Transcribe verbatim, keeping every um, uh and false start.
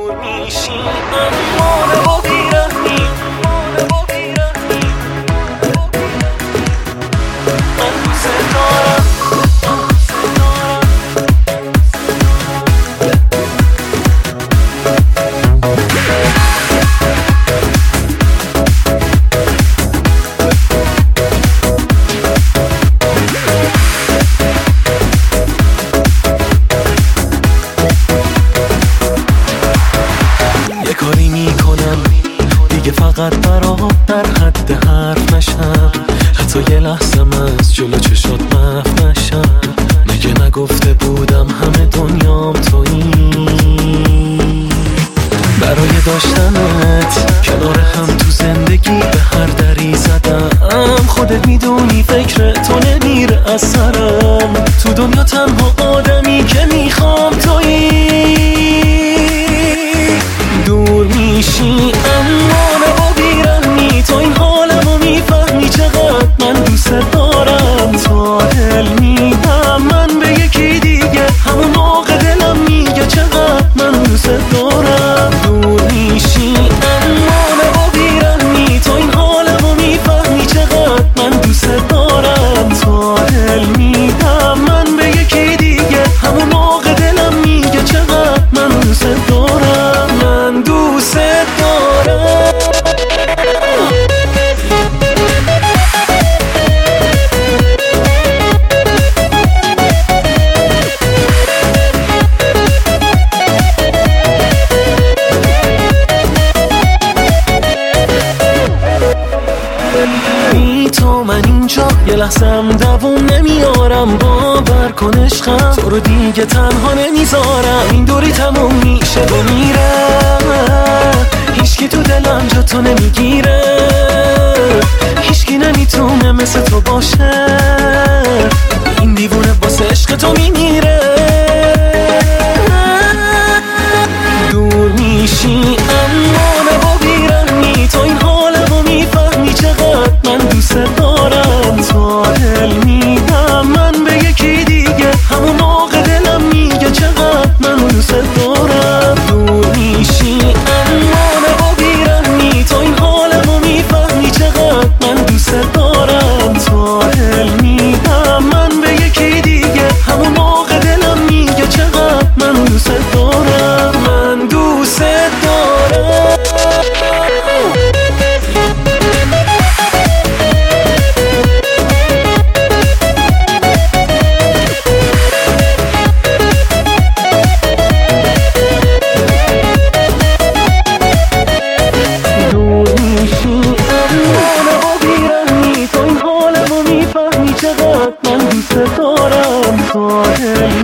دور میشی اما با بیرحمی من دوست دارم. کاری میکنم دیگه فقط برات در حد حرف نشم، حتی یه لحظم از جلو چشات محو نشم. مگه نگفته بودم همه دنیام تویی؟ برای داشتنت کنار هم تو زندگی به هر دری زدم. خودت میدونی فکر تو نمیره از سرم، تو دنیا تنها آدمی که میخوام تویی. دور میشی اما نه با بیرحمی، تو این حالمو میفهمی چقدر من دوست دارم. تا دل میدم من به یکی دیگه، همون موقع دلم میگه چقدر من دوست دارم. دور میشی اما نه با بیرحمی، تو این حالمو میفهمی چقدر من دوست دارم. تا دل میدم من به یکی دیگه، همون موقع دلم میگه چقدر من دوست دارم. من دوست دارم. بی تو من اینجا یه لحظم دووم نمیارم. باور کن عشقم تو رو دیگه تنها نمیذارم. این دوری تموم میشه و میره، هیچکی تو دلم جا تو نمیگیره. هیچکی نمیتونه مثل تو باشه، این دیوونه واسه عشق تو میمیره. دور میشی اما نه با بیرحمی، تو این حالمو میفهمی چقدر من دوست دارم. تا دل میدم من به یکی دیگه، همون موقع دلم میگه چقدر من دوست دارم. دور میشی اما نه با بیرحمی، تو این حالمو میفهمی چقدر من دوست دارم. تا دل میدم من به یکی دیگه، همون موقع دلم میگه چقدر من دوست دارم. من دوست دارم. چقدر من دوست دارم. تا